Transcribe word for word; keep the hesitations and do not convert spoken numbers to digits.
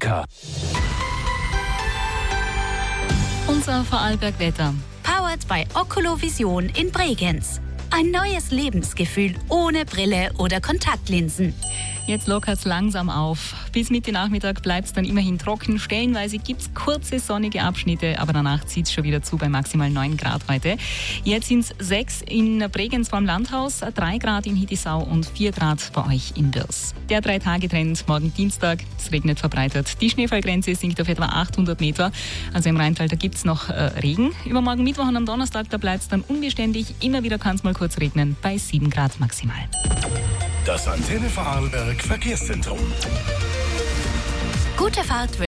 K. Unser Vorarlberg-Wetter. Powered by Oculovision in Bregenz. Ein neues Lebensgefühl ohne Brille oder Kontaktlinsen. Jetzt lockert es langsam auf. Bis Mitte Nachmittag bleibt es dann immerhin trocken. Stellenweise gibt es kurze sonnige Abschnitte, aber danach zieht es schon wieder zu bei maximal neun Grad heute. Jetzt sind es sechs in Bregenz vor dem Landhaus, drei Grad in Hidisau und vier Grad bei euch in Birs. Der Drei-Tage-Trend morgen Dienstag, es regnet verbreitet. Die Schneefallgrenze sinkt auf etwa achthundert Meter. Also im Rheintal, da gibt es noch äh, Regen. Übermorgen Mittwoch und am Donnerstag, da bleibt es dann unbeständig. Immer wieder kann es mal kurz regnen, bei sieben Grad maximal. Das Antenne Vorarlberg Verkehrszentrum. Gute Fahrt.